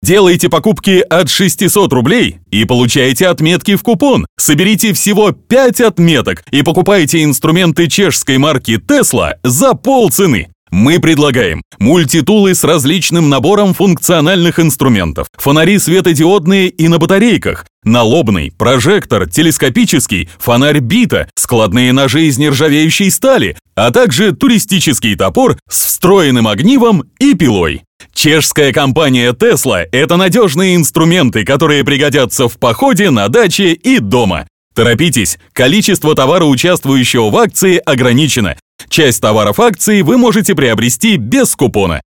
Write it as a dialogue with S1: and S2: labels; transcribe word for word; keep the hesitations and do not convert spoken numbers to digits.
S1: Делайте покупки от шестисот рублей и получайте отметки в купон. Соберите всего пять отметок и покупайте инструменты чешской марки Tesla за полцены. Мы предлагаем мультитулы с различным набором функциональных инструментов, фонари светодиодные и на батарейках, налобный, прожектор, телескопический, фонарь бита, складные ножи из нержавеющей стали, а также туристический топор с встроенным огнивом и пилой. Чешская компания Tesla – это надежные инструменты, которые пригодятся в походе, на даче и дома. Торопитесь, количество товара, участвующего в акции, ограничено. Часть товаров акции вы можете приобрести без купона.